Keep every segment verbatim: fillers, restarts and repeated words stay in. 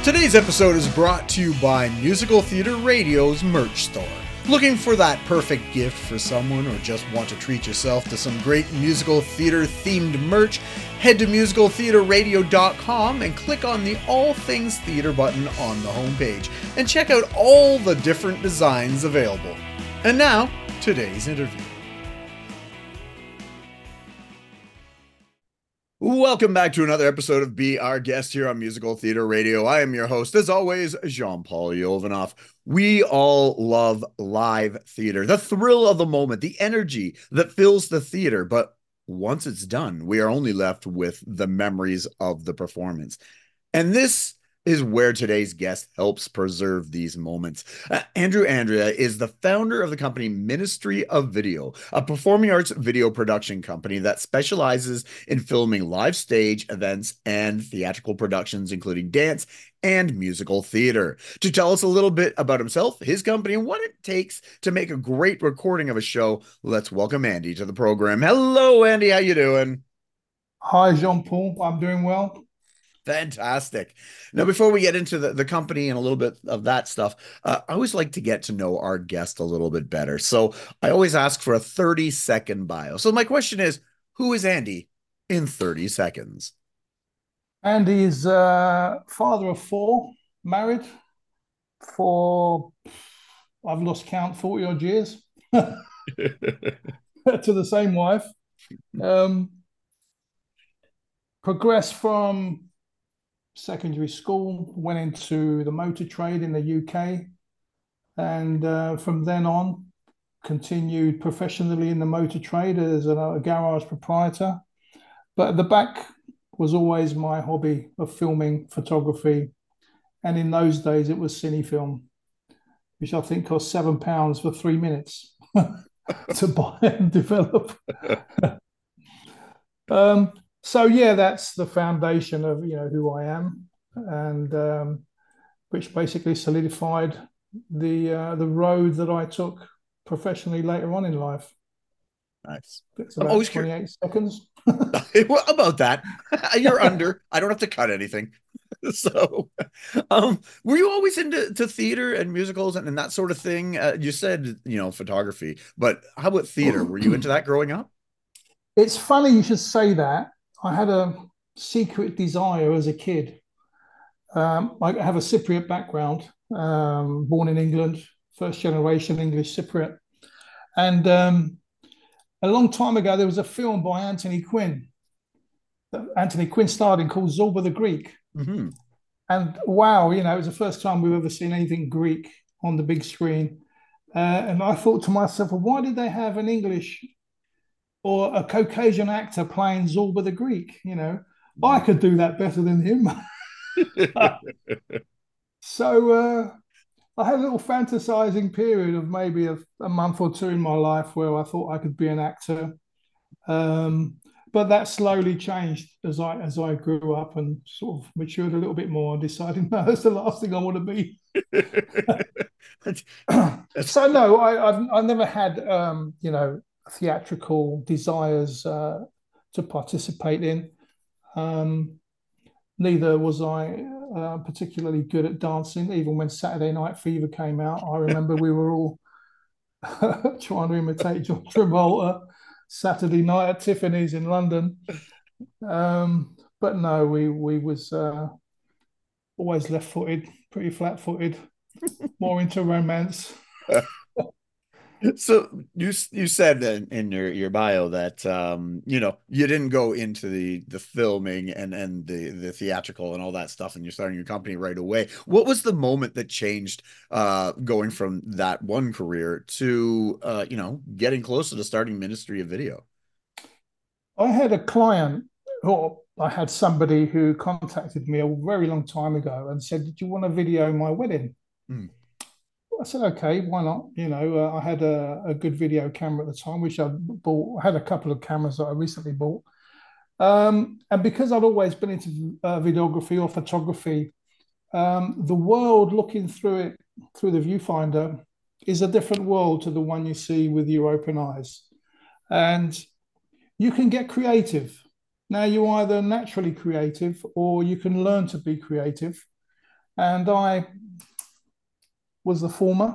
Today's episode is brought to you by Musical Theater Radio's merch store. Looking for that perfect gift for someone or just want to treat yourself to some great musical theater themed merch? Head to musical theater radio dot com and click on the All Things Theater button on the homepage and check out all the different designs available. And now, today's interview. Welcome back to another episode of Be Our Guest here on Musical Theater Radio. I am your host, as always, Jean-Paul Yovanov. We all love live theater, the thrill of the moment, the energy that fills the theater. But once it's done, we are only left with the memories of the performance. And this is where today's guest helps preserve these moments. Uh, Andrew Andrea is the founder of the company Ministry of Video, a performing arts video production company that specializes in filming live stage events and theatrical productions, including dance and musical theater. To tell us a little bit about himself, his company, and what it takes to make a great recording of a show, let's welcome Andy to the program. Hello, Andy. How you doing? Hi, Jean-Paul. I'm doing well. Fantastic. Now, before we get into the, the company and a little bit of that stuff, uh, I always like to get to know our guest a little bit better. So I always ask for a thirty second bio. So my question is, who is Andy in thirty seconds? Andy is uh, father of four, married for, I've lost count, forty odd years to the same wife. Um, progressed from secondary school, went into the motor trade in the U K, and uh, from then on continued professionally in the motor trade as a, a garage proprietor. But at the back was always my hobby of filming, photography, and in those days it was cine film, which I think cost seven pounds for three minutes to buy and develop. um, So yeah, that's the foundation of you know who I am, and um, which basically solidified the uh, the road that I took professionally later on in life. Nice. It's I'm about always curious. twenty-eight seconds. Well, about that. You're under. I don't have to cut anything. So, um, were you always into to theater and musicals and, and that sort of thing? Uh, you said, you know, photography, but how about theater? Were you into that growing up? It's funny you should say that. I had a secret desire as a kid. Um, I have a Cypriot background, um, born in England, first generation English Cypriot. And um, a long time ago, there was a film by Anthony Quinn that Anthony Quinn starred in called Zorba the Greek. Mm-hmm. And wow, you know, it was the first time we've ever seen anything Greek on the big screen. Uh, and I thought to myself, well, why did they have an English or a Caucasian actor playing Zorba the Greek? You know, I could do that better than him. So uh, I had a little fantasizing period of maybe a, a month or two in my life where I thought I could be an actor. Um, but that slowly changed as I as I grew up and sort of matured a little bit more and decided, no, that's the last thing I want to be. That's So no, I, I've I've never had um, you know theatrical desires uh, to participate in. Um, Neither was I uh, particularly good at dancing. Even when Saturday Night Fever came out, I remember we were all trying to imitate John Travolta Saturday night at Tiffany's in London. Um, but no, we we was uh, always left-footed, pretty flat-footed, more into romance. So you you said in, in your your bio that um you know you didn't go into the the filming and and the the theatrical and all that stuff and you're starting your company right away. What was the moment that changed uh going from that one career to uh you know getting closer to starting Ministry of Video? I had a client, or I had somebody who contacted me a very long time ago and said, "Did you want to video my wedding?" Mm. I said, okay, why not? You know, uh, I had a, a good video camera at the time, which I bought. I had a couple of cameras that I recently bought. Um, and because I'd always been into uh, videography or photography, um, the world looking through it, through the viewfinder, is a different world to the one you see with your open eyes. And you can get creative. Now, you're either naturally creative or you can learn to be creative. and I was the former.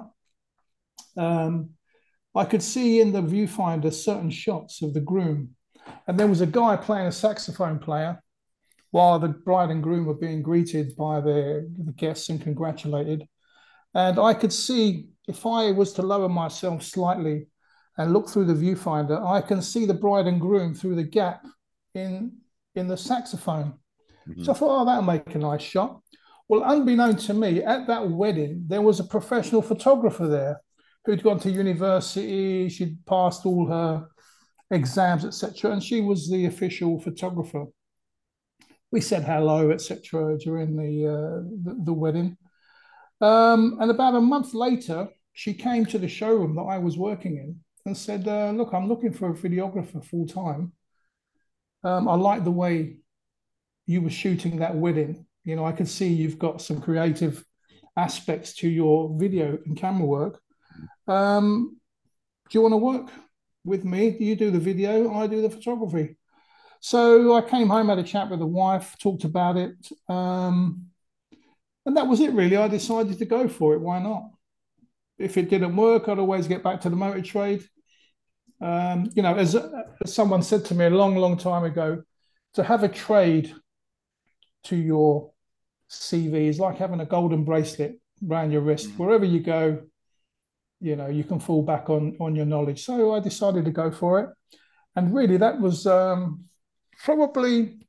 Um, I could see in the viewfinder certain shots of the groom, and there was a guy playing a saxophone player while the bride and groom were being greeted by the, the guests and congratulated. And I could see, if I was to lower myself slightly and look through the viewfinder, I can see the bride and groom through the gap in, in the saxophone. Mm-hmm. So I thought, oh, that'll make a nice shot. Well, unbeknown to me, at that wedding, there was a professional photographer there who'd gone to university. She'd passed all her exams, et cetera, and she was the official photographer. We said hello, et cetera, during the, uh, the, the wedding. Um, and about a month later, she came to the showroom that I was working in and said, uh, look, I'm looking for a videographer full time. Um, I like the way you were shooting that wedding. You know, I could see you've got some creative aspects to your video and camera work. Um, do you want to work with me? Do you do the video? I do the photography. So I came home, had a chat with the wife, talked about it. Um, and that was it, really. I decided to go for it. Why not? If it didn't work, I'd always get back to the motor trade. Um, you know, as, as someone said to me a long, long time ago, to have a trade to your C V is like having a golden bracelet around your wrist. Mm-hmm. Wherever you go, you know, you can fall back on, on your knowledge. So I decided to go for it. And really, that was um, probably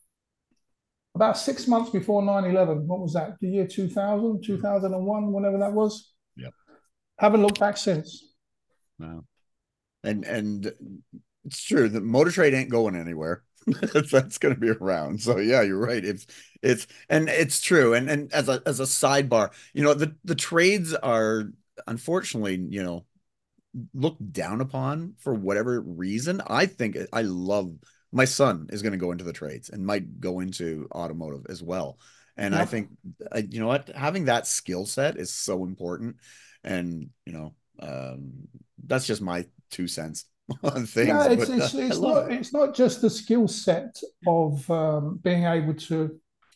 about six months before nine eleven. What was that? The year two thousand, two thousand one, whenever that was. Yep. Haven't looked back since. Wow. And and it's true that motor trade ain't going anywhere. That's going to be around. So yeah, you're right. It's it's and it's true. And and as a as a sidebar, you know, the the trades are unfortunately, you know, looked down upon for whatever reason. I think I love my son is going to go into the trades and might go into automotive as well. And yep. I think, you know what, having that skill set is so important. And, you know, um, that's just my two cents on things. Yeah, it's, but, it's, uh, it's not it. it's not just the skill set of um, being able to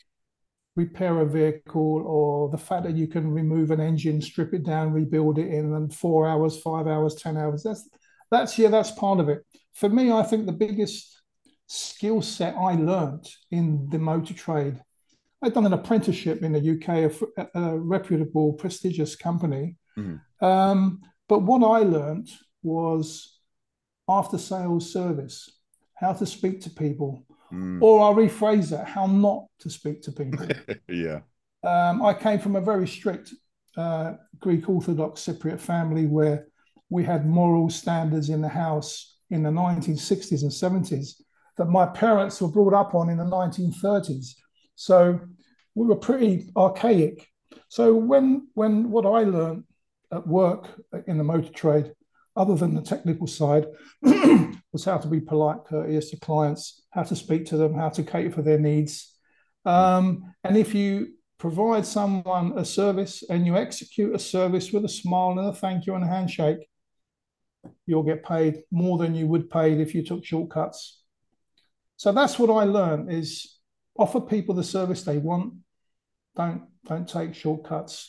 repair a vehicle, or the fact that you can remove an engine, strip it down, rebuild it in and four hours, five hours, ten hours. That's that's yeah, that's part of it. For me, I think the biggest skill set I learned in the motor trade, I'd done an apprenticeship in the U K, a, a reputable, prestigious company. Mm-hmm. Um, but what I learned was after sales service, how to speak to people. Mm. Or I'll rephrase that, how not to speak to people. Yeah. Um, I came from a very strict uh, Greek Orthodox Cypriot family where we had moral standards in the house in the nineteen sixties and seventies that my parents were brought up on in the nineteen thirties. So we were pretty archaic. So when, when what I learned at work in the motor trade, other than the technical side, was how to be polite, courteous to clients, how to speak to them, how to cater for their needs. Um, and if you provide someone a service and you execute a service with a smile and a thank you and a handshake, you'll get paid more than you would paid if you took shortcuts. So that's what I learned, is offer people the service they want. Don't, don't take shortcuts.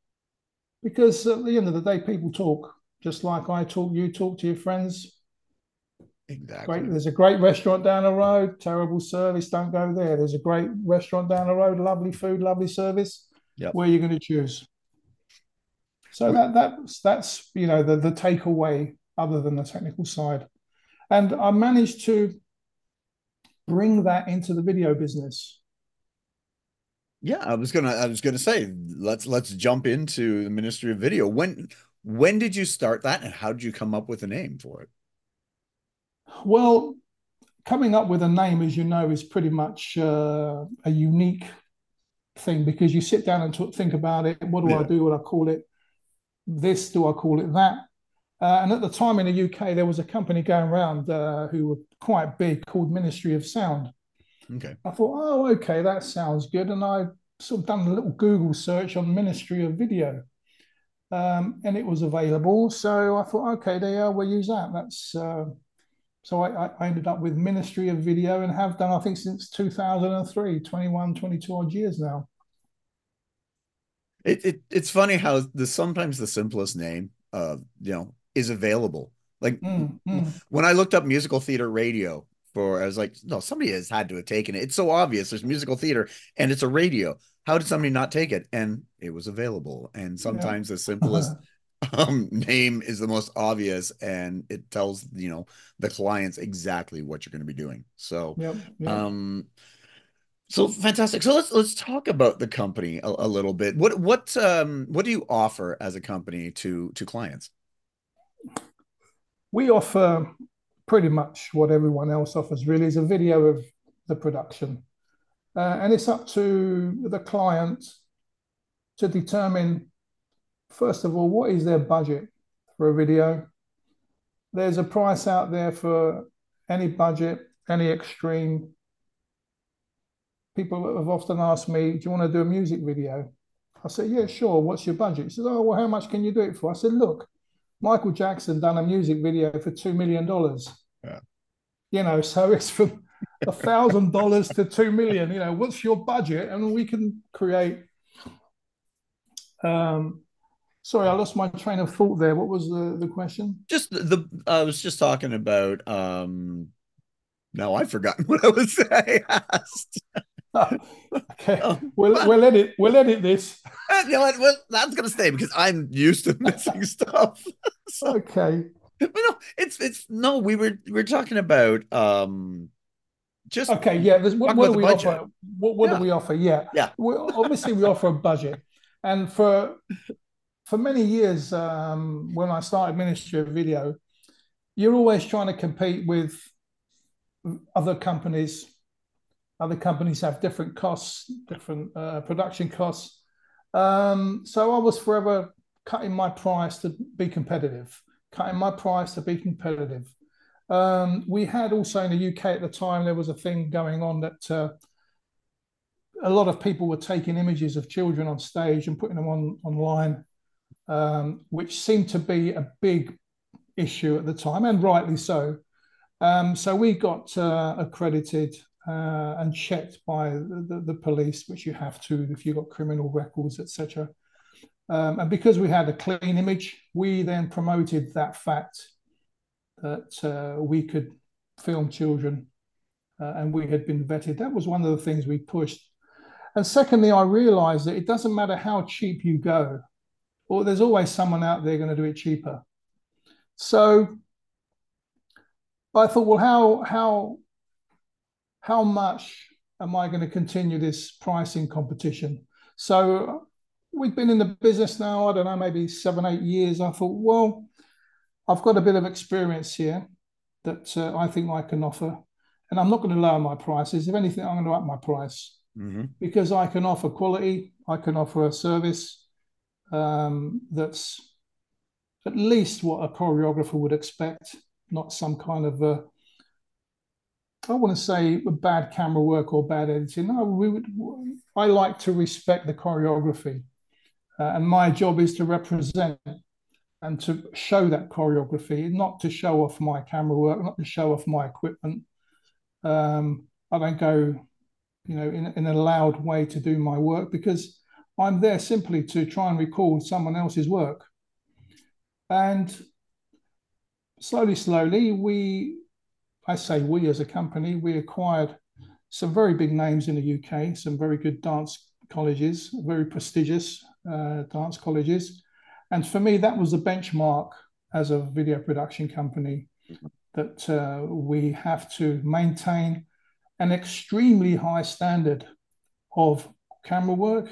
Because at the end of the day, people talk. Just like I talk, you talk to your friends. Exactly. Great. There's a great restaurant down the road, terrible service, don't go there. There's a great restaurant down the road, lovely food, lovely service. Yep. Where are you going to choose? So that that's that's you know the, the takeaway other than the technical side. And I managed to bring that into the video business. Yeah, I was gonna I was gonna say, let's let's jump into the Ministry of Video. When When did you start that, and how did you come up with a name for it? Well, coming up with a name, as you know, is pretty much uh, a unique thing, because you sit down and talk, think about it. What do yeah. I do? What I call it? This? Do I call it that? Uh, and at the time in the U K, there was a company going around uh, who were quite big called Ministry of Sound. Okay. I thought, oh, okay, that sounds good. And I sort of done a little Google search on Ministry of Video. Um, and it was available. So I thought, okay, there you are, we'll use that. That's uh, so I, I ended up with Ministry of Video, and have done, I think, since two thousand three, twenty-one, twenty-two odd years now. It, it it's funny how the sometimes the simplest name uh you know is available. Like Mm, mm. when I looked up musical theater radio for I was like, no, somebody has had to have taken it. It's so obvious. There's musical theater and it's a radio. How did somebody not take it? And it was available. And Yeah. sometimes the simplest um name is the most obvious and it tells, you know, the clients exactly what you're going to be doing. So Yep. Yep. um so fantastic. So let's let's talk about the company a, a little bit. What what um what do you offer as a company to to clients? We offer pretty much what everyone else offers, really, is a video of the production. Uh, and it's up to the client to determine, first of all, what is their budget for a video. There's a price out there for any budget, any extreme. People have often asked me, do you want to do a music video? I said, yeah, sure. What's your budget? He says, oh, well, how much can you do it for? I said, look, Michael Jackson done a music video for two million dollars. Yeah. You know, so it's from a thousand dollars to two million. You know, what's your budget? And we can create. Um, sorry, I lost my train of thought there. What was the, the question? Just the, the I was just talking about um no, I've forgotten what I was I asked. Oh, okay, Um, we'll but we'll edit we'll edit this. uh, you know what? Well, that's gonna stay because I'm used to missing stuff. So Okay, but no, it's it's no, we were we were talking about um just okay, yeah. What, talking what about do the we budget. offer? What what do Yeah, we offer? Yeah, yeah. we obviously we offer a budget, and for for many years, um, when I started Ministry of Video, you're always trying to compete with other companies. Other companies have different costs, different uh, production costs. Um, so I was forever cutting my price to be competitive, cutting my price to be competitive. Um, we had also in the U K at the time, there was a thing going on that uh, a lot of people were taking images of children on stage and putting them on online, um, which seemed to be a big issue at the time, and rightly so. Um, so we got uh, accredited uh, and checked by the, the, the, police, which you have to if you've got criminal records, et cetera. Um, and because we had a clean image, we then promoted that fact that uh, we could film children uh, and we had been vetted. That was one of the things we pushed. And secondly, I realized that it doesn't matter how cheap you go, or there's always someone out there going to do it cheaper. So I thought, well, how how how much am I going to continue this pricing competition? So we've been in the business now, I don't know, maybe seven, eight years. I thought, well, I've got a bit of experience here that uh, I think I can offer. And I'm not going to lower my prices. If anything, I'm going to up my price Mm-hmm. because I can offer quality, I can offer a service um, that's at least what a choreographer would expect, not some kind of a I want to say bad camera work or bad editing. No, we would. I like to respect the choreography, uh, and my job is to represent and to show that choreography, not to show off my camera work, not to show off my equipment. Um, I don't go, you know, in, in a loud way to do my work because I'm there simply to try and record someone else's work. And slowly, slowly, we I say we as a company, we acquired some very big names in the U K, some very good dance colleges, very prestigious uh, dance colleges. And for me, that was the benchmark as a video production company that uh, we have to maintain an extremely high standard of camera work,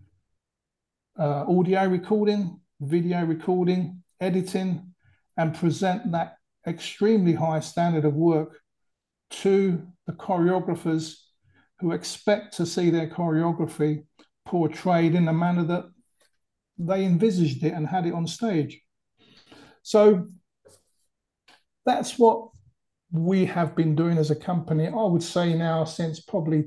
uh, audio recording, video recording, editing, and present that extremely high standard of work to the choreographers who expect to see their choreography portrayed in the manner that they envisaged it and had it on stage. So that's what we have been doing as a company, I would say now since probably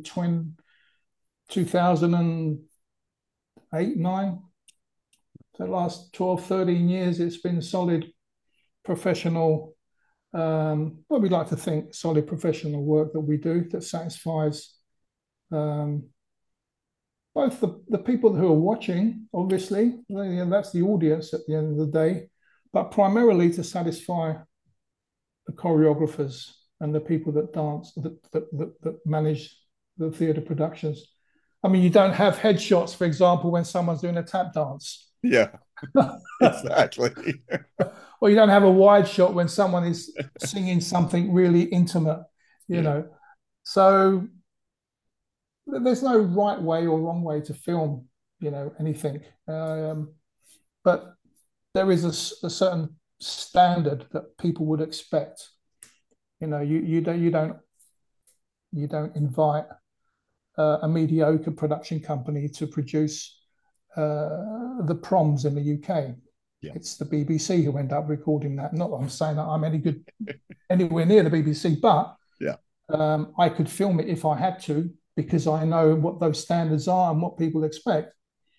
two thousand eight, nine. So the last twelve, thirteen years, it's been solid professional, um, what we like to think, solid professional work that we do that satisfies um, both both the, the people who are watching, obviously, they, that's the audience at the end of the day, but primarily to satisfy the choreographers and the people that dance, that, that, that, that manage the theatre productions. I mean, you don't have headshots, for example, when someone's doing a tap dance. Yeah, exactly. Or you don't have a wide shot when someone is singing something really intimate, you yeah. know. So there's no right way or wrong way to film, you know, anything. Um, but there is a, a certain standard that people would expect. You know, you you don't you don't you don't invite uh, a mediocre production company to produce uh, the proms in the U K. Yeah. It's the B B C who end up recording that. Not that I'm saying that I'm any good anywhere near the B B C, but yeah, um, I could film it if I had to, because I know what those standards are and what people expect.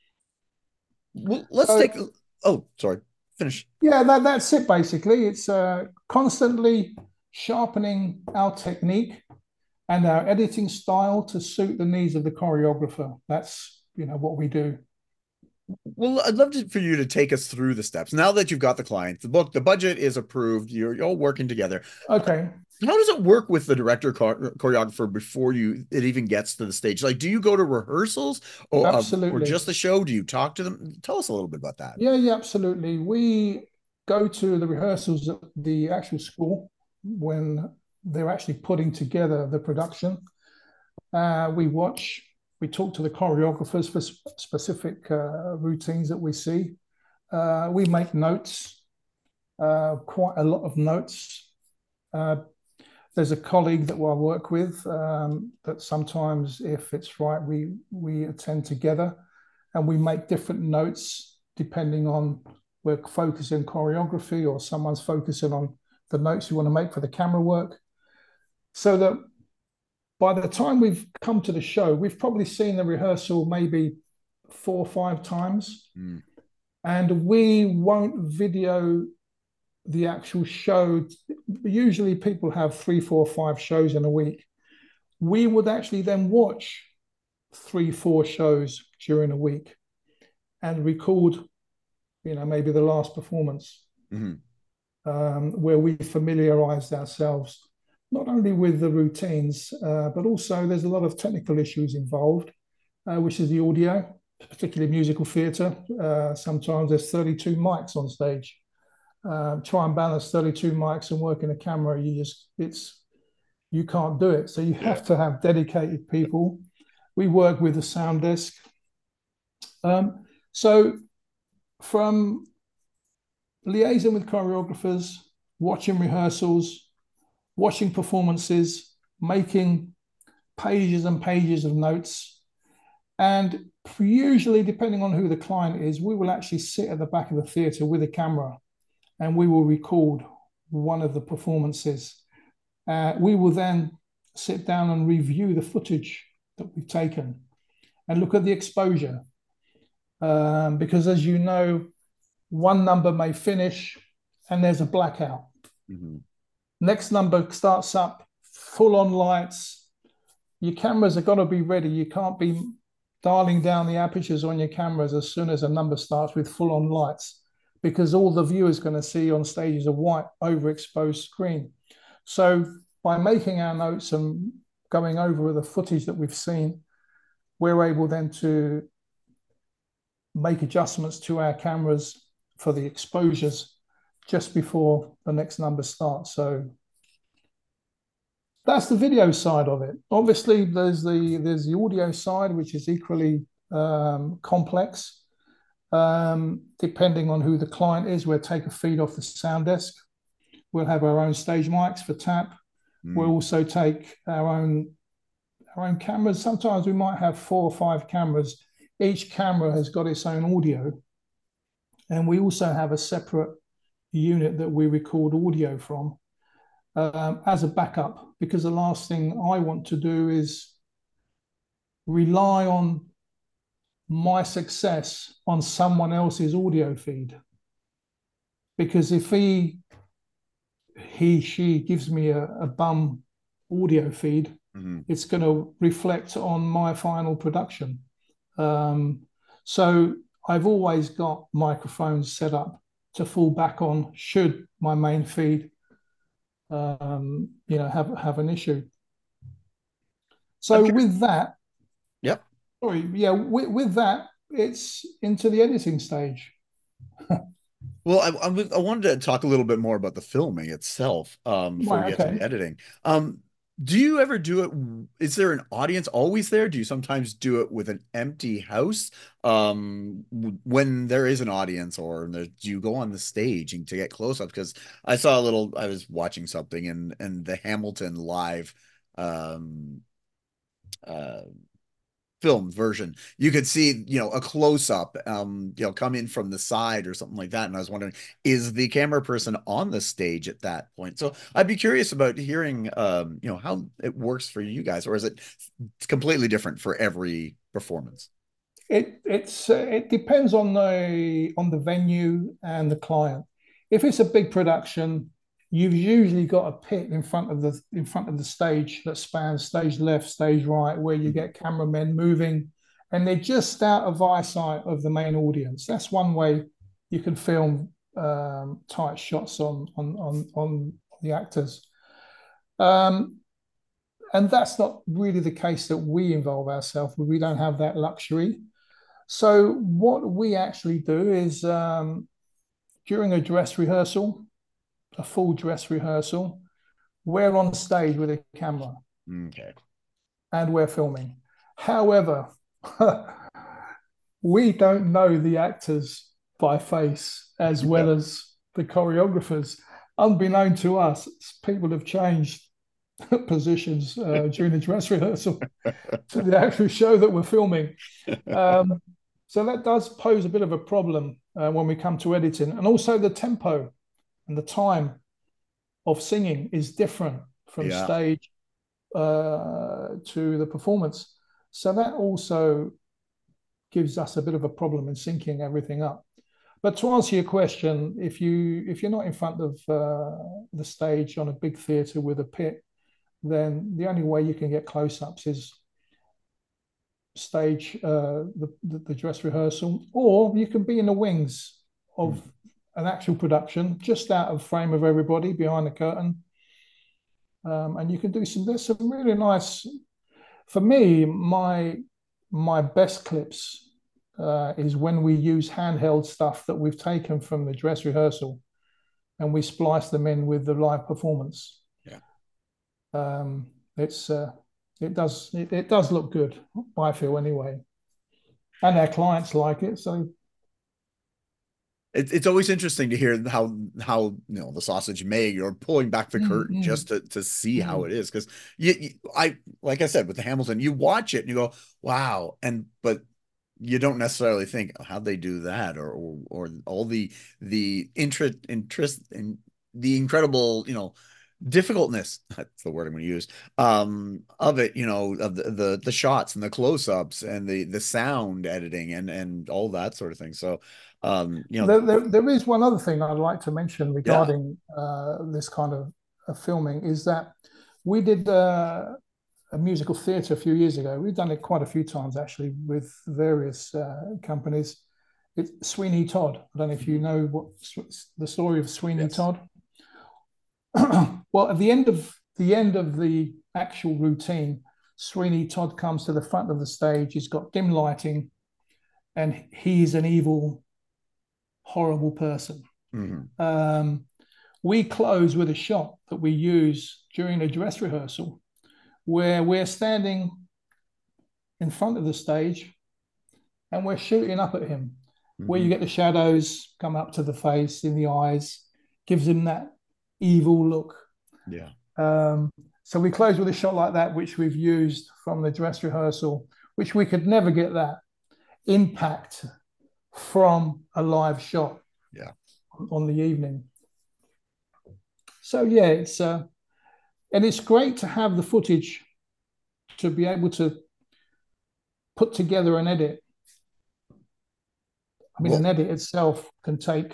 Well, let's so, take. Oh, sorry. Finish. Yeah, that, that's it. Basically, it's uh, constantly sharpening our technique and our editing style to suit the needs of the choreographer. That's, you know, what we do. Well, I'd love to, for you to take us through the steps. Now that you've got the client, the book, the budget is approved, you're, you're all working together. Okay. How does it work with the director choreographer before you it even gets to the stage? Like, do you go to rehearsals or, absolutely. Uh, or just the show? Do you talk to them? Tell us a little bit about that. Yeah, yeah, absolutely. We go to the rehearsals at the actual school when they're actually putting together the production. Uh, we watch, we talk to the choreographers for sp- specific uh, routines that we see. Uh, we make notes, uh, quite a lot of notes. Uh, there's a colleague that I work with um, that sometimes, if it's right, we we attend together and we make different notes depending on we're focusing choreography or someone's focusing on the notes you want to make for the camera work. So that by the time we've come to the show, we've probably seen the rehearsal maybe four or five times. Mm. And we won't video the actual show. Usually people have three, four, five shows in a week. We would actually then watch three, four shows during a week and record, you know, maybe the last performance, mm-hmm. um, where we familiarized ourselves not only with the routines, uh, but also there's a lot of technical issues involved, uh, which is the audio, particularly musical theatre. Uh, sometimes there's thirty-two mics on stage. Uh, try and balance thirty-two mics and work in a camera, you just, it's, you can't do it. So you have yeah. to have dedicated people. We work with the sound desk. Um, so from liaising with choreographers, watching rehearsals, watching performances, making pages and pages of notes. And usually, depending on who the client is, we will actually sit at the back of the theatre with a camera and we will record one of the performances. Uh, we will then sit down and review the footage that we've taken and look at the exposure. Um, because as you know, one number may finish and there's a blackout. Mm-hmm. Next number starts up, full on lights. Your cameras have got to be ready. You can't be dialing down the apertures on your cameras as soon as a number starts with full on lights, because all the viewer's going to see on stage is a white overexposed screen. So by making our notes and going over the footage that we've seen, we're able then to make adjustments to our cameras for the exposures just before the next number starts. So that's the video side of it. Obviously, there's the there's the audio side, which is equally um, complex. Um, depending on who the client is, we'll take a feed off the sound desk. We'll have our own stage mics for tap. Mm. We'll also take our own our own cameras. Sometimes we might have four or five cameras. Each camera has got its own audio. And we also have a separate unit that we record audio from um, as a backup, because the last thing I want to do is rely on my success on someone else's audio feed. Because if he, he, she gives me a, a bum audio feed, mm-hmm. it's going to reflect on my final production. Um, so I've always got microphones set up to fall back on should my main feed, um, you know, have have an issue. I'm So curious. with that, Yep. sorry, yeah, with, with that, it's into the editing stage. Well, I, I, was- I wanted to talk a little bit more about the filming itself, um, before we Right, get to okay. the editing. Um, do you ever do it? Is there an audience always there? Do you sometimes do it with an empty house? Um, w- when there is an audience, or there, do you go on the stage and to get close up? Because I saw a little, I was watching something and and the Hamilton live, um, uh, film version, you could see, you know, a close up, um, you know, come in from the side or something like that. And I was wondering, is the camera person on the stage at that point? So I'd be curious about hearing, um, you know, how it works for you guys, or is it completely different for every performance? It it's uh, it depends on the on the venue and the client. If it's a big production, you've usually got a pit in front of the in front of the stage that spans stage left, stage right, where you Mhm. get cameramen moving, and they're just out of eyesight of the main audience. That's one way you can film um, tight shots on on on on the actors. Um, and that's not really the case that we involve ourselves with. We don't have that luxury. So what we actually do is um, during a dress rehearsal, a full dress rehearsal, we're on stage with a camera Okay. and we're filming. However, we don't know the actors by face as well Yep. as the choreographers. Unbeknown to us, people have changed positions uh, during the dress rehearsal to the actual show that we're filming. Um, so that does pose a bit of a problem uh, when we come to editing. And also the tempo and the time of singing is different from Yeah. stage uh, to the performance. So that also gives us a bit of a problem in syncing everything up. But to answer your question, if you if you're not in front of uh, the stage on a big theatre with a pit, then the only way you can get close-ups is stage uh, the, the, the dress rehearsal, or you can be in the wings of Mhm. an actual production, just out of frame of everybody behind the curtain, um, and you can do some. There's some really nice. For me, my my best clips uh, is when we use handheld stuff that we've taken from the dress rehearsal, and we splice them in with the live performance. Yeah. Um, it's uh, it does it, it does look good, I feel anyway, and our clients like it. So It's it's always interesting to hear how how you know the sausage made, or pulling back the mm, curtain mm, just to to see how mm. it is, because you, you I like I said with the Hamilton, you watch it and you go, wow, and but you don't necessarily think, "Oh, how'd they do that?" or or, or all the the interest interest in the incredible, you know, difficultness, that's the word I'm going to use, um of it, you know, of the the, the shots and the close-ups and the the sound editing and and all that sort of thing. So um you know, There, there, there is one other thing I'd like to mention yeah. regarding uh, this kind of, of filming is that we did uh, a musical theatre a few years ago. We've done it quite a few times actually with various uh, companies. It's Sweeney Todd. I don't know if you Mhm. know what the story of Sweeney Yes. Todd. Well, at the end of the end of the actual routine, Sweeney Todd comes to the front of the stage. He's got dim lighting, and he's an evil, horrible person. Hmm. Um, we close with a shot that we use during a dress rehearsal, where we're standing in front of the stage and we're shooting up at him, where you Hmm. get the shadows come up to the face, in the eyes, gives him that evil look. Yeah. Um, so we close with a shot like that, which we've used from the dress rehearsal, which we could never get that impact from a live shot Yeah. on the evening. So yeah, it's uh, and it's great to have the footage to be able to put together an edit. I mean, Well, an edit itself can take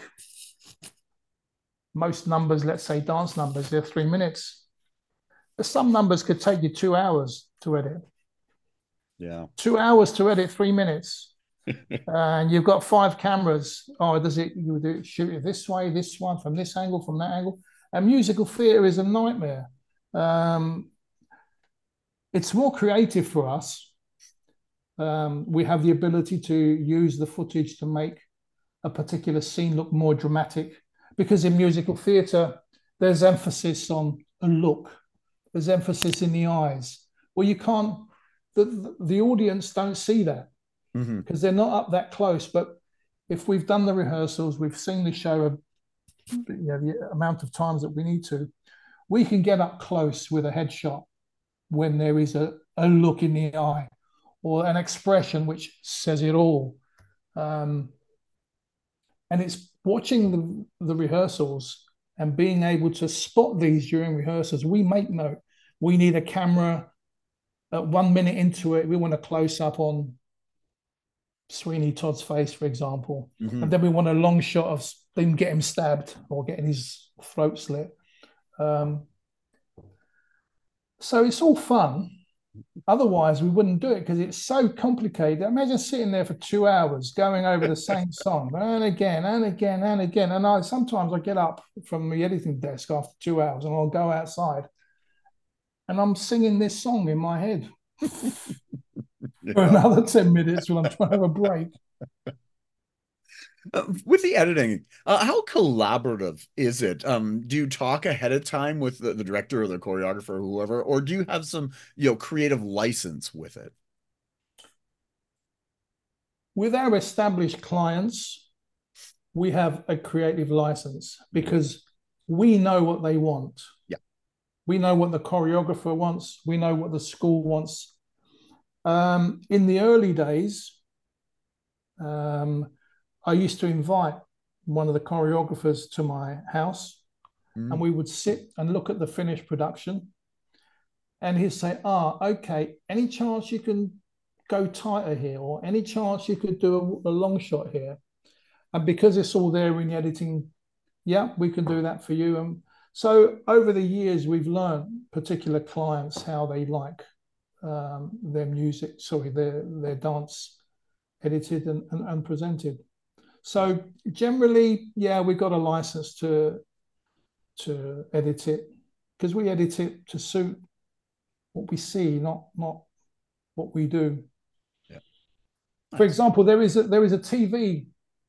most numbers, let's say dance numbers, they're three minutes. But some numbers could take you two hours to edit. Yeah. Two hours to edit three minutes. And you've got five cameras. Oh, does it, you do it, shoot it this way, this one, from this angle, from that angle. And musical theatre is a nightmare. Um, it's more creative for us. Um, we have the ability to use the footage to make a particular scene look more dramatic, because in musical theatre, there's emphasis on a look, there's emphasis in the eyes. Well, you can't, the, the audience don't see that Mm-hmm. because they're not up that close. But if we've done the rehearsals, we've seen the show, you know, the amount of times that we need to, we can get up close with a headshot when there is a, a look in the eye or an expression which says it all. Um, and it's watching the, the rehearsals and being able to spot these during rehearsals. We make note. We need a camera at one minute into it. We want a close up on Sweeney Todd's face, for example. Mm-hmm. And then we want a long shot of him getting stabbed or getting his throat slit. Um, so it's all fun. Otherwise, we wouldn't do it because it's so complicated. Imagine sitting there for two hours going over the same song and again and again and again. And I sometimes I get up from the editing desk after two hours and I'll go outside and I'm singing this song in my head Yeah. for another ten minutes when I'm trying to have a break. Uh, with the editing, uh, how collaborative is it? Um, do you talk ahead of time with the, the director or the choreographer or whoever, or do you have some, you know, creative license with it? With our established clients, we have a creative license because we know what they want. Yeah. We know what the choreographer wants. We know what the school wants. Um, in the early days, um, I used to invite one of the choreographers to my house mm. and we would sit and look at the finished production. And he'd say, ah, okay, any chance you can go tighter here, or any chance you could do a, a long shot here? And because it's all there in the editing, yeah, we can do that for you. And so over the years, we've learned particular clients how they like um, their music, sorry, their, their dance edited and, and, and presented. So generally, yeah, we got a license to to edit it because we edit it to suit what we see, not not what we do. Yeah. Nice. For example, there is a there is a T V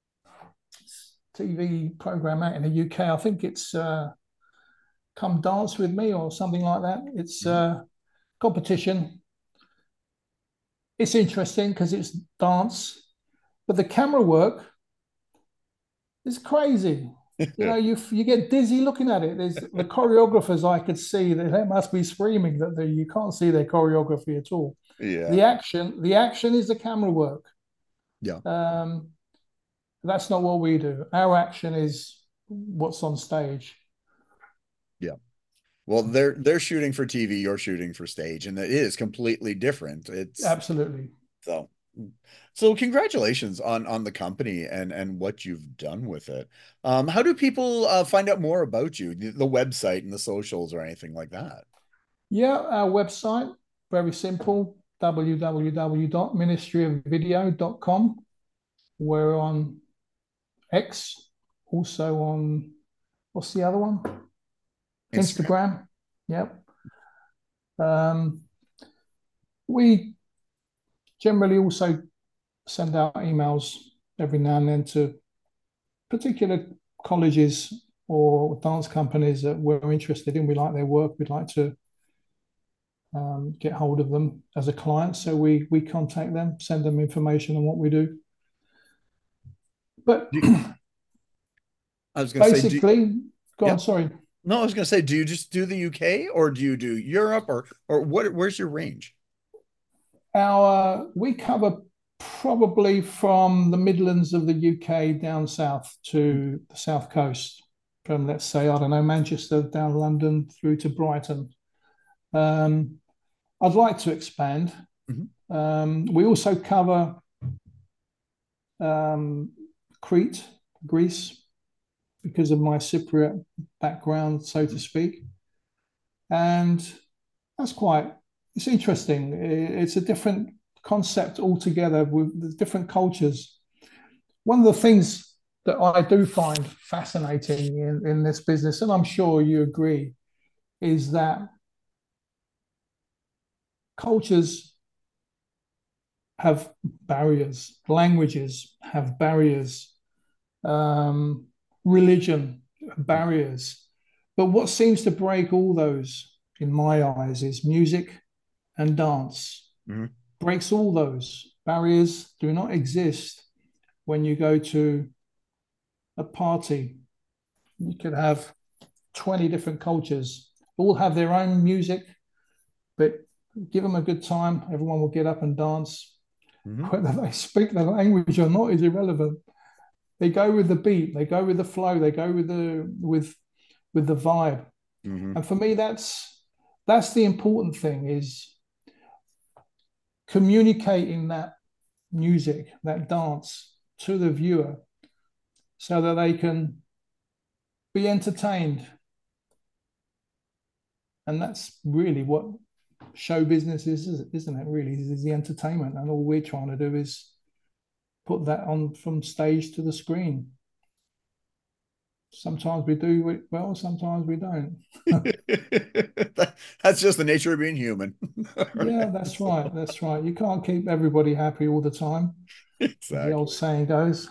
T V program out in the U K. I think it's uh, Come Dance With Me or something like that. It's a mm-hmm. uh, competition. It's interesting because it's dance, but the camera work is crazy. You know, you you get dizzy looking at it. There's the choreographers I could see that they must be screaming that they, you can't see their choreography at all. Yeah. The action, the action is the camera work. Yeah. Um, that's not what we do. Our action is what's on stage. Yeah. Well, they're they're shooting for T V, you're shooting for stage, and it is completely different. It's absolutely so. So congratulations on on the company and and what you've done with it. Um, how do people uh, find out more about you, the, the website and the socials or anything like that? Yeah, our website, very simple, w w w dot ministry of video dot com. We're on X, also on, what's the other one? Instagram. Instagram. Yep. Um, we generally also send out emails every now and then to particular colleges or dance companies that we're interested in. We like their work. We'd like to um, get hold of them as a client. So we we contact them, send them information on what we do. But I was going to say, basically, you, go yeah. on, sorry. No, I was going to say, do you just do the U K or do you do Europe or or what? Where's your range? Our we cover probably from the Midlands of the U K down south to the south coast, from, let's say, I don't know, Manchester down London through to Brighton. Um, I'd like to expand. Mm-hmm. Um, we also cover um, Crete, Greece, because of my Cypriot background, so to speak. And that's quite, it's interesting. It's a different concept altogether with the different cultures. One of the things that I do find fascinating in, in this business, and I'm sure you agree, is that cultures have barriers, languages have barriers, um, religion barriers. But what seems to break all those, in my eyes, is music and dance. Mm-hmm. Breaks all those barriers. Do not exist when you go to a party. You could have twenty different cultures, all have their own music, but give them a good time, everyone will get up and dance. Mm-hmm. Whether they speak the language or not is irrelevant. They go with the beat, they go with the flow, they go with the with with the vibe. Mm-hmm. And for me, that's that's the important thing, is communicating that music, that dance to the viewer so that they can be entertained. And that's really what show business is, isn't it? Really, is the entertainment, and all we're trying to do is put that on from stage to the screen. Sometimes we do it well, sometimes we don't. That's just the nature of being human. Yeah, that's right. That's right. You can't keep everybody happy all the time. Exactly. As the old saying goes.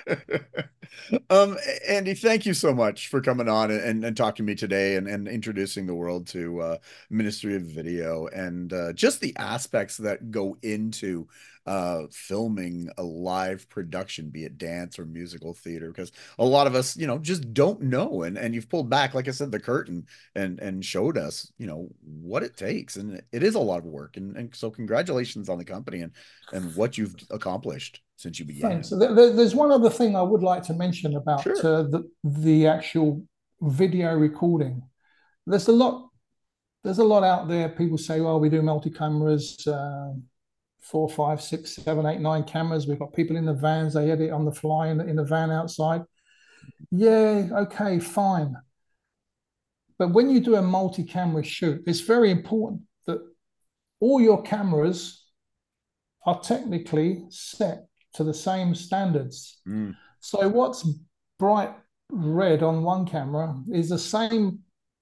um, Andy, thank you so much for coming on and, and talking to me today, and, and introducing the world to uh, Ministry of Video, and uh, just the aspects that go into uh, filming a live production, be it dance or musical theater, because a lot of us, you know, just don't know. And, and you've pulled back, like I said, the curtain and, and showed us, you know, what it takes. And it is a lot of work. And, and so congratulations on the company and, and what you've accomplished since you began. Thanks. There's one other thing I would like to mention about sure. uh, the the actual video recording. There's a lot. There's a lot out there. People say, "Well, we do multi cameras, uh, four, five, six, seven, eight, nine cameras. We've got people in the vans. They edit on the fly in the, in the van outside." Yeah, okay, fine. But when you do a multi-camera shoot, it's very important that all your cameras are technically set to the same standards. Mm. So what's bright red on one camera is the same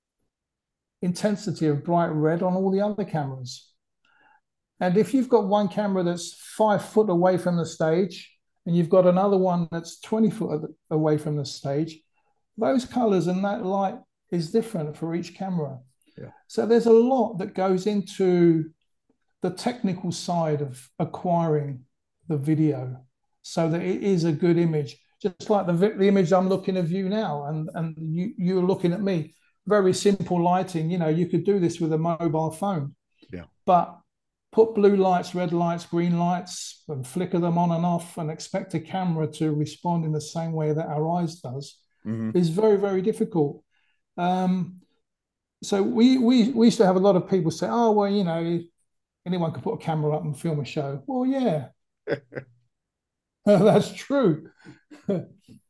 intensity of bright red on all the other cameras. And if you've got one camera that's five foot away from the stage and you've got another one that's twenty foot away from the stage, those colors and that light is different for each camera. Yeah. So there's a lot that goes into the technical side of acquiring the video so that it is a good image. Just like the, the image I'm looking of you now, and, and you, you're looking at me. Very simple lighting. You know, you could do this with a mobile phone. Yeah. But put blue lights, red lights, green lights, and flicker them on and off and expect a camera to respond in the same way that our eyes does mm-hmm. is very, very difficult. Um, so we, we, we used to have a lot of people say, oh, well, you know, anyone can put a camera up and film a show. Well, yeah. That's true. But,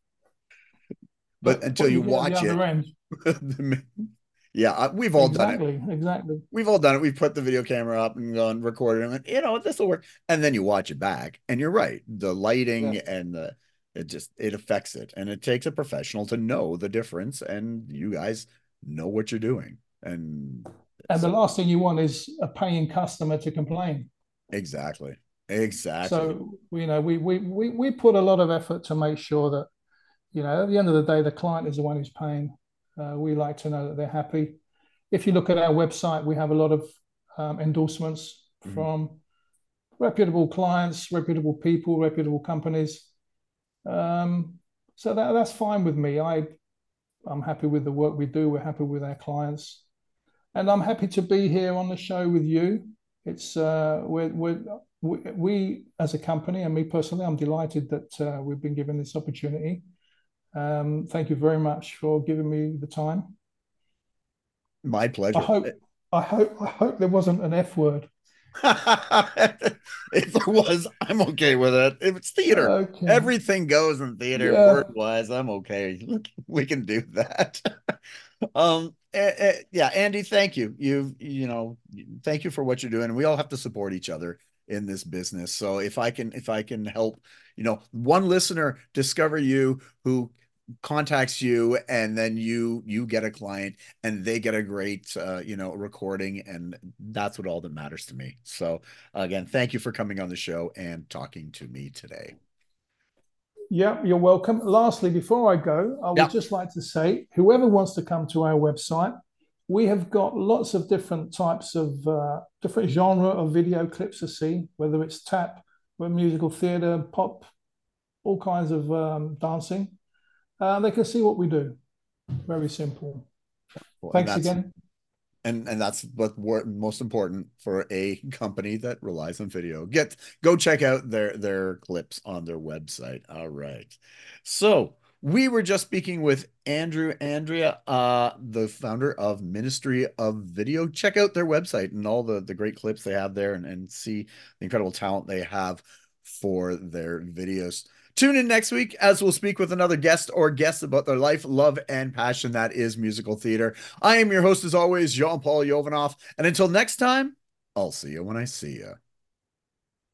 but until you watch it. Yeah, we've all exactly, done it. Exactly. We've all done it. We've put the video camera up and gone recorded them, and you know this will work. And then you watch it back, and you're right. The lighting yeah. and the it just it affects it, and it takes a professional to know the difference. And you guys know what you're doing. And and the last thing you want is a paying customer to complain. Exactly. Exactly. So you know we we we we put a lot of effort to make sure that you know at the end of the day the client is the one who's paying. Uh, we like to know that they're happy. If you look at our website, we have a lot of um, endorsements mm-hmm. from reputable clients, reputable people, reputable companies. Um, so that, that's fine with me. I, I'm happy with the work we do. We're happy with our clients. And I'm happy to be here on the show with you. It's uh, we're, we're, we, we, as a company, and me personally, I'm delighted that uh, we've been given this opportunity. Um, thank you very much for giving me the time. My pleasure. I hope I hope I hope there wasn't an F word. If there was, I'm okay with it. It's theater. Okay. Everything goes in theater. Yeah. Word wise, I'm okay. Look, we can do that. um uh, uh, yeah, Andy, thank you. You you know, thank you for what you're doing. We all have to support each other in this business. So if I can, if I can help, you know, one listener discover you who contacts you, and then you you get a client and they get a great uh, you know, recording, and that's what all that matters to me. So again, thank you for coming on the show and talking to me today. Yeah, you're welcome. Lastly, before I go, I would Yeah. just like to say, whoever wants to come to our website, we have got lots of different types of uh, different genre of video clips to see, whether it's tap, musical theatre, pop, all kinds of um, dancing. Uh, they can see what we do. Very simple. Well, and Thanks that's again. and and that's what most important for a company that relies on video. Get go check out their their clips on their website. All right. So we were just speaking with Andrew Andrea, uh, the founder of Ministry of Video. Check out their website and all the the great clips they have there, and, and see the incredible talent they have for their videos. Tune in next week as we'll speak with another guest or guests about their life, love, and passion that is musical theater. I am your host, as always, Jean Paul Jovanov. And until next time, I'll see you when I see you.